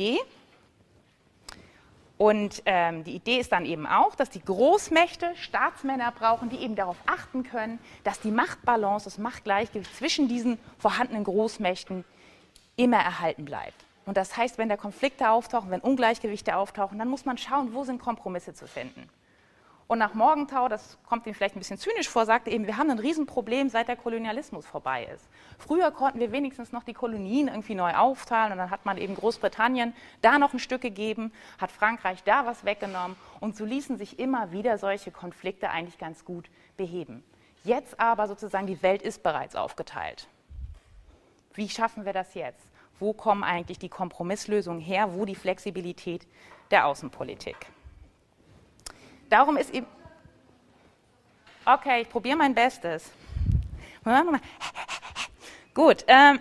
Idee. Und die Idee ist dann eben auch, dass die Großmächte Staatsmänner brauchen, die eben darauf achten können, dass die Machtbalance, das Machtgleichgewicht zwischen diesen vorhandenen Großmächten immer erhalten bleibt. Und das heißt, wenn da Konflikte auftauchen, wenn Ungleichgewichte auftauchen, dann muss man schauen, wo sind Kompromisse zu finden. Und nach Morgenthau, das kommt Ihnen vielleicht ein bisschen zynisch vor, sagte eben, wir haben ein Riesenproblem, seit der Kolonialismus vorbei ist. Früher konnten wir wenigstens noch die Kolonien irgendwie neu aufteilen und dann hat man eben Großbritannien da noch ein Stück gegeben, hat Frankreich da was weggenommen und so ließen sich immer wieder solche Konflikte eigentlich ganz gut beheben. Jetzt aber sozusagen, die Welt ist bereits aufgeteilt. Wie schaffen wir das jetzt? Wo kommen eigentlich die Kompromisslösungen her? Wo die Flexibilität der Außenpolitik? Darum ist eben, okay, ich probiere mein Bestes. Gut, ein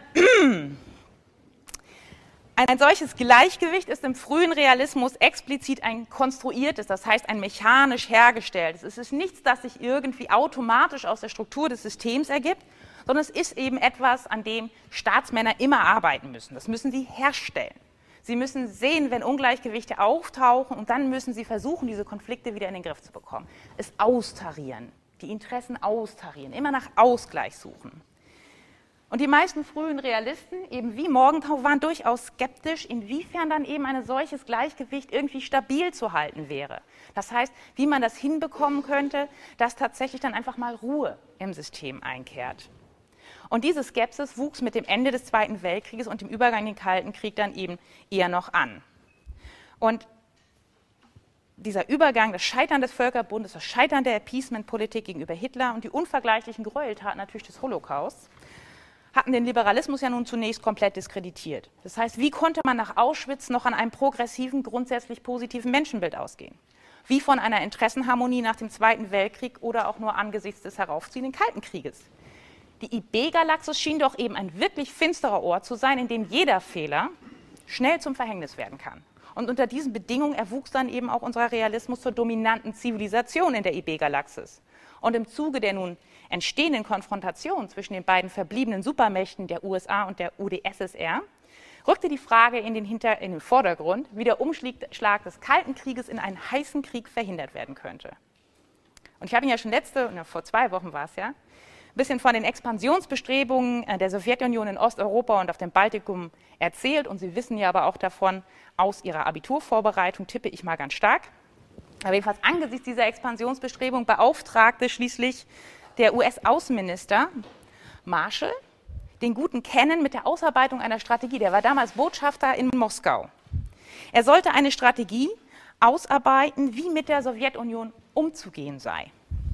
solches Gleichgewicht ist im frühen Realismus explizit ein konstruiertes, das heißt ein mechanisch hergestelltes. Es ist nichts, das sich irgendwie automatisch aus der Struktur des Systems ergibt, sondern es ist eben etwas, an dem Staatsmänner immer arbeiten müssen. Das müssen sie herstellen. Sie müssen sehen, wenn Ungleichgewichte auftauchen und dann müssen sie versuchen, diese Konflikte wieder in den Griff zu bekommen. Es austarieren, die Interessen austarieren, immer nach Ausgleich suchen. Und die meisten frühen Realisten, eben wie Morgenthau, waren durchaus skeptisch, inwiefern dann eben ein solches Gleichgewicht irgendwie stabil zu halten wäre. Das heißt, wie man das hinbekommen könnte, dass tatsächlich dann einfach mal Ruhe im System einkehrt. Und diese Skepsis wuchs mit dem Ende des Zweiten Weltkrieges und dem Übergang in den Kalten Krieg dann eben eher noch an. Und dieser Übergang, das Scheitern des Völkerbundes, das Scheitern der Appeasement-Politik gegenüber Hitler und die unvergleichlichen Gräueltaten natürlich des Holocaust hatten den Liberalismus ja nun zunächst komplett diskreditiert. Das heißt, wie konnte man nach Auschwitz noch an einem progressiven, grundsätzlich positiven Menschenbild ausgehen? Wie von einer Interessenharmonie nach dem Zweiten Weltkrieg oder auch nur angesichts des heraufziehenden Kalten Krieges? Die IB-Galaxis schien doch eben ein wirklich finsterer Ort zu sein, in dem jeder Fehler schnell zum Verhängnis werden kann. Und unter diesen Bedingungen erwuchs dann eben auch unser Realismus zur dominanten Zivilisation in der IB-Galaxis. Und im Zuge der nun entstehenden Konfrontation zwischen den beiden verbliebenen Supermächten der USA und der UdSSR rückte die Frage in den Vordergrund, wie der Umschlag des Kalten Krieges in einen heißen Krieg verhindert werden könnte. Und ich habe Ihnen ja schon vor 2 Wochen war es ja, ein bisschen von den Expansionsbestrebungen der Sowjetunion in Osteuropa und auf dem Baltikum erzählt. Und Sie wissen ja aber auch davon, aus Ihrer Abiturvorbereitung tippe ich mal ganz stark. Aber jedenfalls angesichts dieser Expansionsbestrebung beauftragte schließlich der US-Außenminister Marshall den guten Kennan mit der Ausarbeitung einer Strategie. Der war damals Botschafter in Moskau. Er sollte eine Strategie ausarbeiten, wie mit der Sowjetunion umzugehen sei.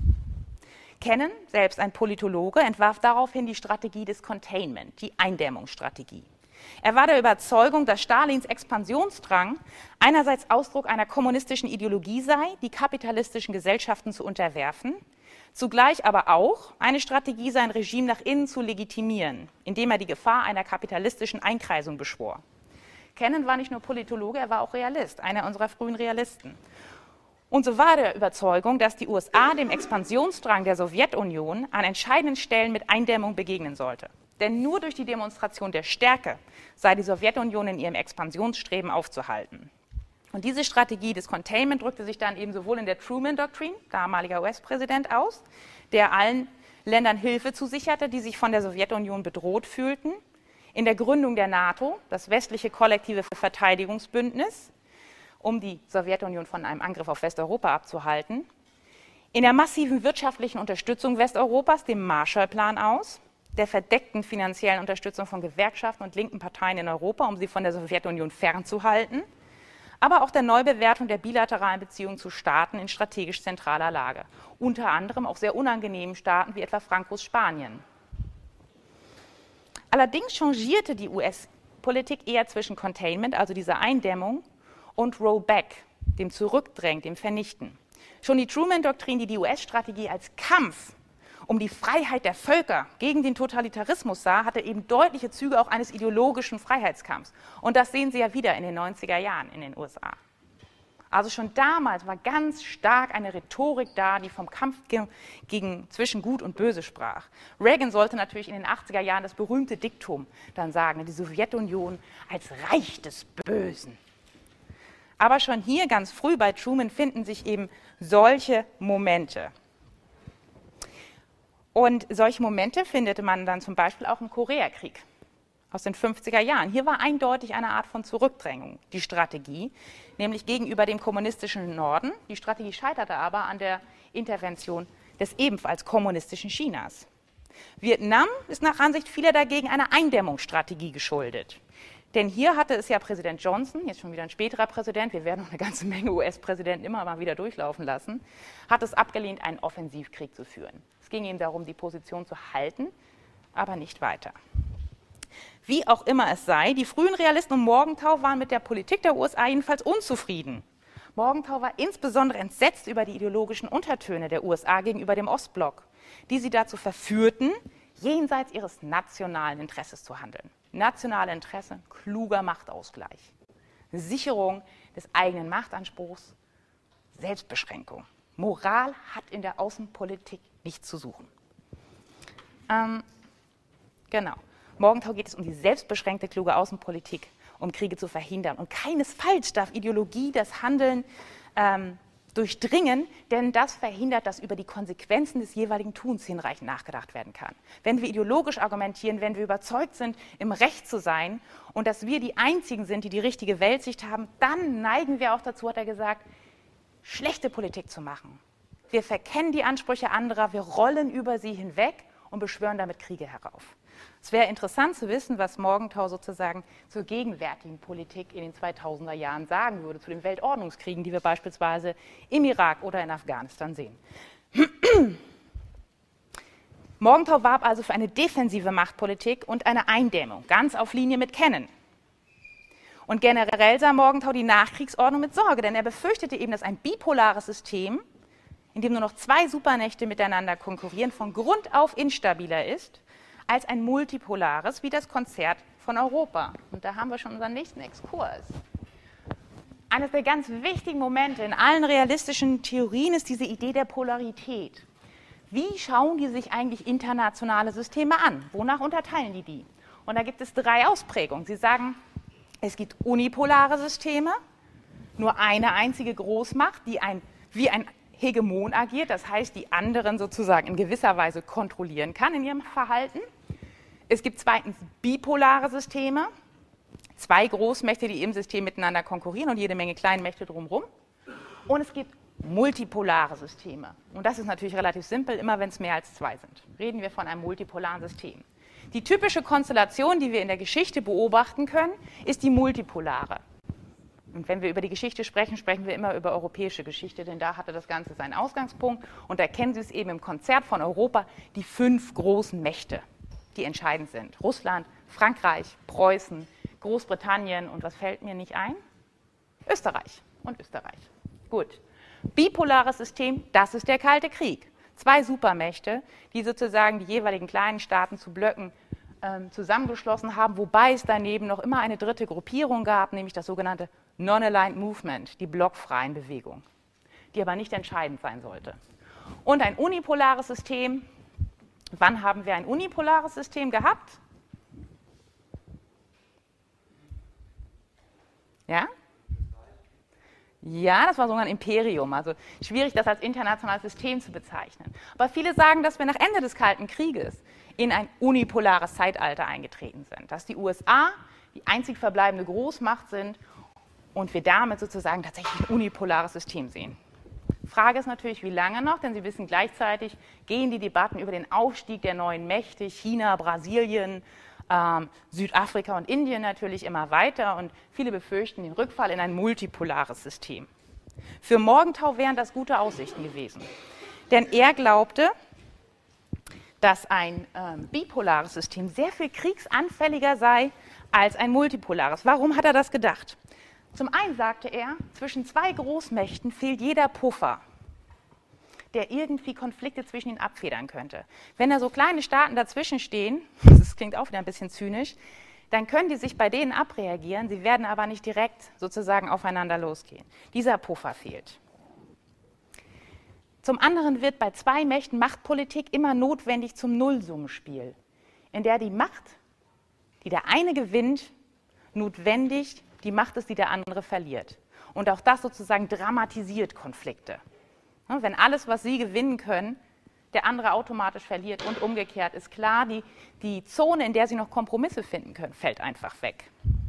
Kennan, selbst ein Politologe, entwarf daraufhin die Strategie des Containment, die Eindämmungsstrategie. Er war der Überzeugung, dass Stalins Expansionsdrang einerseits Ausdruck einer kommunistischen Ideologie sei, die kapitalistischen Gesellschaften zu unterwerfen, zugleich aber auch eine Strategie sei, ein Regime nach innen zu legitimieren, indem er die Gefahr einer kapitalistischen Einkreisung beschwor. Kennan war nicht nur Politologe, er war auch Realist, einer unserer frühen Realisten. Und so war der Überzeugung, dass die USA dem Expansionsdrang der Sowjetunion an entscheidenden Stellen mit Eindämmung begegnen sollte. Denn nur durch die Demonstration der Stärke sei die Sowjetunion in ihrem Expansionsstreben aufzuhalten. Und diese Strategie des Containment drückte sich dann eben sowohl in der Truman-Doktrin, damaliger US-Präsident, aus, der allen Ländern Hilfe zusicherte, die sich von der Sowjetunion bedroht fühlten, in der Gründung der NATO, das westliche kollektive Verteidigungsbündnis, um die Sowjetunion von einem Angriff auf Westeuropa abzuhalten, in der massiven wirtschaftlichen Unterstützung Westeuropas, dem Marshallplan aus, der verdeckten finanziellen Unterstützung von Gewerkschaften und linken Parteien in Europa, um sie von der Sowjetunion fernzuhalten, aber auch der Neubewertung der bilateralen Beziehungen zu Staaten in strategisch zentraler Lage, unter anderem auch sehr unangenehmen Staaten wie etwa Francos Spanien. Allerdings changierte die US-Politik eher zwischen Containment, also dieser Eindämmung, und Rollback, dem Zurückdrängen, dem Vernichten. Schon die Truman-Doktrin, die die US-Strategie als Kampf um die Freiheit der Völker gegen den Totalitarismus sah, hatte eben deutliche Züge auch eines ideologischen Freiheitskampfs. Und das sehen Sie ja wieder in den 90er Jahren in den USA. Also schon damals war ganz stark eine Rhetorik da, die vom Kampf zwischen Gut und Böse sprach. Reagan sollte natürlich in den 80er Jahren das berühmte Diktum dann sagen, die Sowjetunion als Reich des Bösen. Aber schon hier ganz früh bei Truman finden sich eben solche Momente. Und solche Momente findet man dann zum Beispiel auch im Koreakrieg aus den 50er Jahren. Hier war eindeutig eine Art von Zurückdrängung die Strategie, nämlich gegenüber dem kommunistischen Norden. Die Strategie scheiterte aber an der Intervention des ebenfalls kommunistischen Chinas. Vietnam ist nach Ansicht vieler dagegen einer Eindämmungsstrategie geschuldet. Denn hier hatte es ja Präsident Johnson, jetzt schon wieder ein späterer Präsident, wir werden noch eine ganze Menge US-Präsidenten immer mal wieder durchlaufen lassen, hat es abgelehnt, einen Offensivkrieg zu führen. Es ging ihm darum, die Position zu halten, aber nicht weiter. Wie auch immer es sei, die frühen Realisten um Morgenthau waren mit der Politik der USA jedenfalls unzufrieden. Morgenthau war insbesondere entsetzt über die ideologischen Untertöne der USA gegenüber dem Ostblock, die sie dazu verführten, jenseits ihres nationalen Interesses zu handeln. Nationale Interesse, kluger Machtausgleich, Sicherung des eigenen Machtanspruchs, Selbstbeschränkung. Moral hat in der Außenpolitik nichts zu suchen. Genau. Morgenthau geht es um die selbstbeschränkte, kluge Außenpolitik, um Kriege zu verhindern. Und keinesfalls darf Ideologie das Handeln durchdringen, denn das verhindert, dass über die Konsequenzen des jeweiligen Tuns hinreichend nachgedacht werden kann. Wenn wir ideologisch argumentieren, wenn wir überzeugt sind, im Recht zu sein und dass wir die Einzigen sind, die die richtige Weltsicht haben, dann neigen wir auch dazu, hat er gesagt, schlechte Politik zu machen. Wir verkennen die Ansprüche anderer, wir rollen über sie hinweg und beschwören damit Kriege herauf. Es wäre interessant zu wissen, was Morgenthau sozusagen zur gegenwärtigen Politik in den 2000er Jahren sagen würde, zu den Weltordnungskriegen, die wir beispielsweise im Irak oder in Afghanistan sehen. Morgenthau warb also für eine defensive Machtpolitik und eine Eindämmung, ganz auf Linie mit Kennan. Und generell sah Morgenthau die Nachkriegsordnung mit Sorge, denn er befürchtete eben, dass ein bipolares System, in dem nur noch zwei Supermächte miteinander konkurrieren, von Grund auf instabiler ist als ein multipolares wie das Konzert von Europa. Und da haben wir schon unseren nächsten Exkurs. Eines der ganz wichtigen Momente in allen realistischen Theorien ist diese Idee der Polarität. Wie schauen die sich eigentlich internationale Systeme an? Wonach unterteilen die? Und da gibt es drei Ausprägungen. Sie sagen, es gibt unipolare Systeme, nur eine einzige Großmacht, die wie ein Hegemon agiert, das heißt, die anderen sozusagen in gewisser Weise kontrollieren kann in ihrem Verhalten. Es gibt zweitens bipolare Systeme, zwei Großmächte, die im System miteinander konkurrieren und jede Menge kleine Mächte drumherum. Und es gibt multipolare Systeme. Und das ist natürlich relativ simpel, immer wenn es mehr als zwei sind. Reden wir von einem multipolaren System. Die typische Konstellation, die wir in der Geschichte beobachten können, ist die multipolare. Und wenn wir über die Geschichte sprechen, sprechen wir immer über europäische Geschichte, denn da hatte das Ganze seinen Ausgangspunkt. Und da kennen Sie es eben im Konzert von Europa, die 5 großen Mächte, die entscheidend sind. Russland, Frankreich, Preußen, Großbritannien und was fällt mir nicht ein? Österreich und Österreich. Gut. Bipolares System, das ist der Kalte Krieg. 2 Supermächte, die sozusagen die jeweiligen kleinen Staaten zu Blöcken zusammengeschlossen haben, wobei es daneben noch immer eine dritte Gruppierung gab, nämlich das sogenannte Non-Aligned Movement, die blockfreien Bewegungen, die aber nicht entscheidend sein sollte. Und ein unipolares System, wann haben wir ein unipolares System gehabt? Ja? Ja, das war sogar ein Imperium, also schwierig, das als internationales System zu bezeichnen. Aber viele sagen, dass wir nach Ende des Kalten Krieges in ein unipolares Zeitalter eingetreten sind, dass die USA die einzig verbleibende Großmacht sind und wir damit sozusagen tatsächlich ein unipolares System sehen. Frage ist natürlich, wie lange noch, denn Sie wissen, gleichzeitig gehen die Debatten über den Aufstieg der neuen Mächte, China, Brasilien, Südafrika und Indien natürlich immer weiter und viele befürchten den Rückfall in ein multipolares System. Für Morgenthau wären das gute Aussichten gewesen, denn er glaubte, dass ein bipolares System sehr viel kriegsanfälliger sei als ein multipolares. Warum hat er das gedacht? Zum einen sagte er, zwischen 2 Großmächten fehlt jeder Puffer, der irgendwie Konflikte zwischen ihnen abfedern könnte. Wenn da so kleine Staaten dazwischen stehen, das klingt auch wieder ein bisschen zynisch, dann können die sich bei denen abreagieren, sie werden aber nicht direkt sozusagen aufeinander losgehen. Dieser Puffer fehlt. Zum anderen wird bei zwei Mächten Machtpolitik immer notwendig zum Nullsummenspiel, in der die Macht, die der eine gewinnt, notwendig die Macht ist, die der andere verliert. Und auch das sozusagen dramatisiert Konflikte. Wenn alles, was sie gewinnen können, der andere automatisch verliert und umgekehrt, ist klar, die Zone, in der sie noch Kompromisse finden können, fällt einfach weg.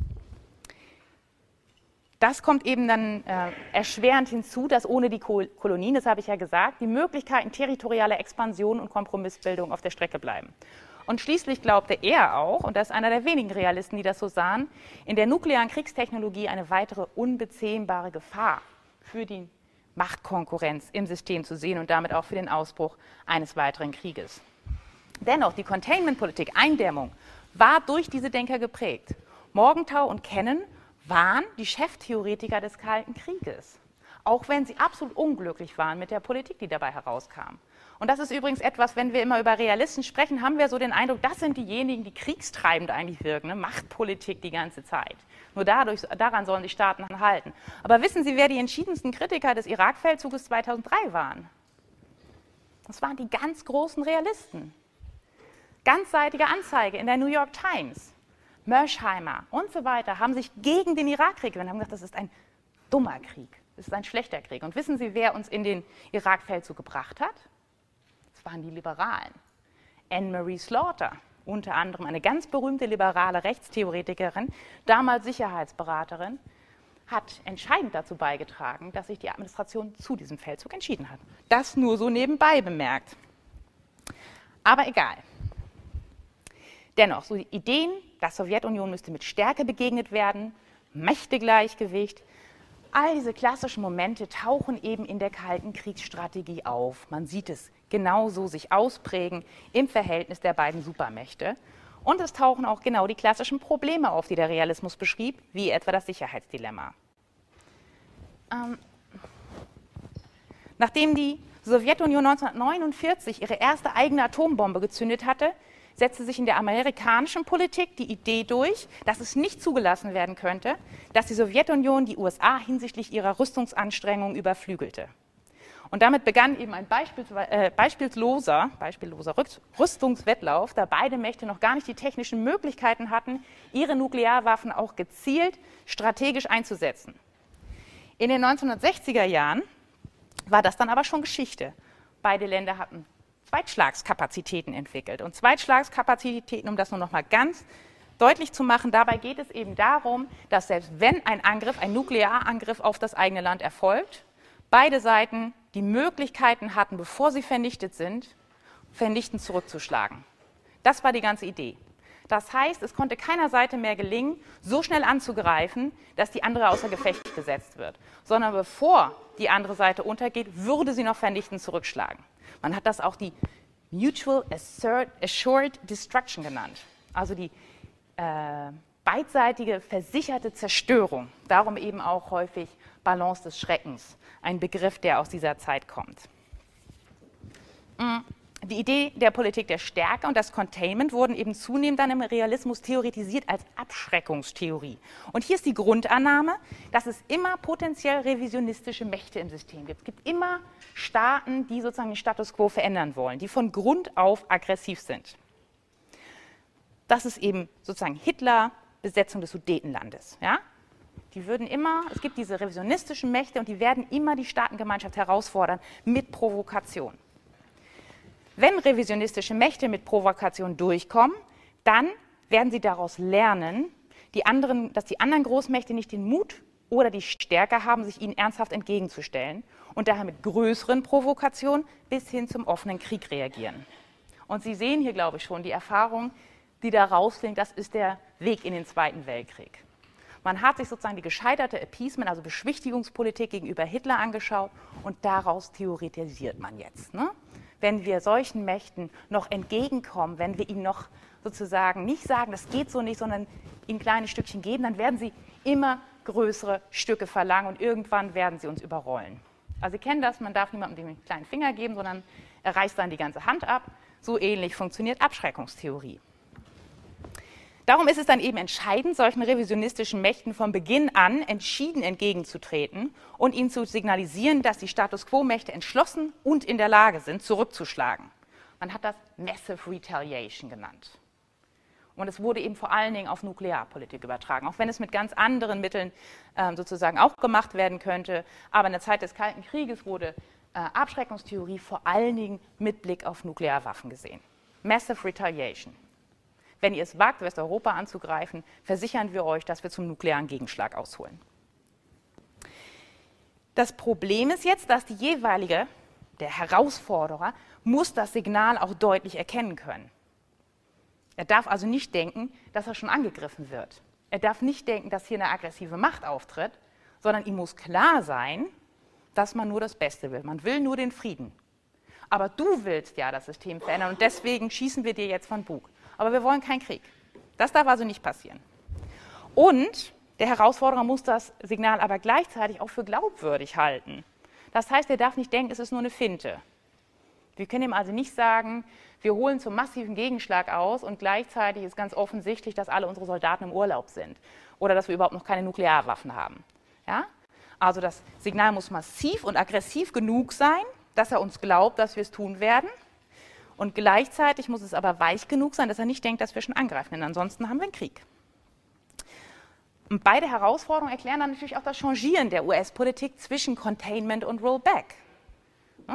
Das kommt eben dann erschwerend hinzu, dass ohne die Kolonien, das habe ich ja gesagt, die Möglichkeiten territorialer Expansion und Kompromissbildung auf der Strecke bleiben. Und schließlich glaubte er auch, und das ist einer der wenigen Realisten, die das so sahen, in der nuklearen Kriegstechnologie eine weitere unbezähmbare Gefahr für die Machtkonkurrenz im System zu sehen und damit auch für den Ausbruch eines weiteren Krieges. Dennoch, die Containment-Politik, Eindämmung, war durch diese Denker geprägt. Morgenthau und Kennan waren die Cheftheoretiker des Kalten Krieges, auch wenn sie absolut unglücklich waren mit der Politik, die dabei herauskam. Und das ist übrigens etwas, wenn wir immer über Realisten sprechen, haben wir so den Eindruck, das sind diejenigen, die kriegstreibend eigentlich wirken, ne? Machtpolitik die ganze Zeit. Nur daran sollen die Staaten halten. Aber wissen Sie, wer die entschiedensten Kritiker des Irakfeldzuges 2003 waren? Das waren die ganz großen Realisten. Ganzseitige Anzeige in der New York Times. Mersheimer und so weiter haben sich gegen den Irakkrieg gewendet, haben gesagt, das ist ein dummer Krieg, das ist ein schlechter Krieg. Und wissen Sie, wer uns in den Irakfeldzug gebracht hat? Das waren die Liberalen. Anne-Marie Slaughter, unter anderem eine ganz berühmte liberale Rechtstheoretikerin, damals Sicherheitsberaterin, hat entscheidend dazu beigetragen, dass sich die Administration zu diesem Feldzug entschieden hat. Das nur so nebenbei bemerkt. Aber egal. Dennoch, so die Ideen, die Sowjetunion müsste mit Stärke begegnet werden, Mächtegleichgewicht, all diese klassischen Momente tauchen eben in der Kalten Kriegsstrategie auf. Man sieht es genauso sich ausprägen im Verhältnis der beiden Supermächte. Und es tauchen auch genau die klassischen Probleme auf, die der Realismus beschrieb, wie etwa das Sicherheitsdilemma. Nachdem die Sowjetunion 1949 ihre erste eigene Atombombe gezündet hatte, setzte sich in der amerikanischen Politik die Idee durch, dass es nicht zugelassen werden könnte, dass die Sowjetunion die USA hinsichtlich ihrer Rüstungsanstrengungen überflügelte. Und damit begann eben ein beispielloser Rüstungswettlauf, da beide Mächte noch gar nicht die technischen Möglichkeiten hatten, ihre Nuklearwaffen auch gezielt strategisch einzusetzen. In den 1960er Jahren war das dann aber schon Geschichte. Beide Länder hatten Zweitschlagskapazitäten entwickelt. Und Zweitschlagskapazitäten, um das nur noch mal ganz deutlich zu machen, dabei geht es eben darum, dass selbst wenn ein Angriff, ein Nuklearangriff auf das eigene Land erfolgt, beide Seiten die Möglichkeiten hatten, bevor sie vernichtet sind, vernichtend zurückzuschlagen. Das war die ganze Idee. Das heißt, es konnte keiner Seite mehr gelingen, so schnell anzugreifen, dass die andere außer Gefecht gesetzt wird, sondern bevor die andere Seite untergeht, würde sie noch vernichtend zurückschlagen. Man hat das auch die Mutual Assured Destruction genannt, also die beidseitige versicherte Zerstörung. Darum eben auch häufig Balance des Schreckens, ein Begriff, der aus dieser Zeit kommt. Die Idee der Politik der Stärke und das Containment wurden eben zunehmend dann im Realismus theoretisiert als Abschreckungstheorie. Und hier ist die Grundannahme, dass es immer potenziell revisionistische Mächte im System gibt. Es gibt immer Staaten, die sozusagen den Status quo verändern wollen, die von Grund auf aggressiv sind. Das ist eben sozusagen Hitler, Besetzung des Sudetenlandes. Ja? Die würden immer, es gibt diese revisionistischen Mächte und die werden immer die Staatengemeinschaft herausfordern mit Provokation. Wenn revisionistische Mächte mit Provokation durchkommen, dann werden sie daraus lernen, dass die anderen Großmächte nicht den Mut oder die Stärke haben, sich ihnen ernsthaft entgegenzustellen und daher mit größeren Provokationen bis hin zum offenen Krieg reagieren. Und Sie sehen hier, glaube ich, schon die Erfahrung, die da rausklingt, das ist der Weg in den Zweiten Weltkrieg. Man hat sich sozusagen die gescheiterte Appeasement, also Beschwichtigungspolitik gegenüber Hitler angeschaut und daraus theoretisiert man jetzt. Ne? Wenn wir solchen Mächten noch entgegenkommen, wenn wir ihnen noch sozusagen nicht sagen, das geht so nicht, sondern ihnen kleine Stückchen geben, dann werden sie immer größere Stücke verlangen und irgendwann werden sie uns überrollen. Also Sie kennen das, man darf niemandem den kleinen Finger geben, sondern er reißt dann die ganze Hand ab. So ähnlich funktioniert Abschreckungstheorie. Darum ist es dann eben entscheidend, solchen revisionistischen Mächten von Beginn an entschieden entgegenzutreten und ihnen zu signalisieren, dass die Status-quo-Mächte entschlossen und in der Lage sind, zurückzuschlagen. Man hat das Massive Retaliation genannt. Und es wurde eben vor allen Dingen auf Nuklearpolitik übertragen, auch wenn es mit ganz anderen Mitteln sozusagen auch gemacht werden könnte. Aber in der Zeit des Kalten Krieges wurde Abschreckungstheorie vor allen Dingen mit Blick auf Nuklearwaffen gesehen. Massive Retaliation. Wenn ihr es wagt, Westeuropa anzugreifen, versichern wir euch, dass wir zum nuklearen Gegenschlag ausholen. Das Problem ist jetzt, dass der Herausforderer, muss das Signal auch deutlich erkennen können. Er darf also nicht denken, dass er schon angegriffen wird. Er darf nicht denken, dass hier eine aggressive Macht auftritt, sondern ihm muss klar sein, dass man nur das Beste will. Man will nur den Frieden. Aber du willst ja das System verändern und deswegen schießen wir dir jetzt von Bug. Aber wir wollen keinen Krieg. Das darf also nicht passieren. Und der Herausforderer muss das Signal aber gleichzeitig auch für glaubwürdig halten. Das heißt, er darf nicht denken, es ist nur eine Finte. Wir können ihm also nicht sagen, wir holen zum massiven Gegenschlag aus und gleichzeitig ist ganz offensichtlich, dass alle unsere Soldaten im Urlaub sind oder dass wir überhaupt noch keine Nuklearwaffen haben. Ja? Also das Signal muss massiv und aggressiv genug sein, dass er uns glaubt, dass wir es tun werden. Und gleichzeitig muss es aber weich genug sein, dass er nicht denkt, dass wir schon angreifen, denn ansonsten haben wir einen Krieg. Und beide Herausforderungen erklären dann natürlich auch das Changieren der US-Politik zwischen Containment und Rollback.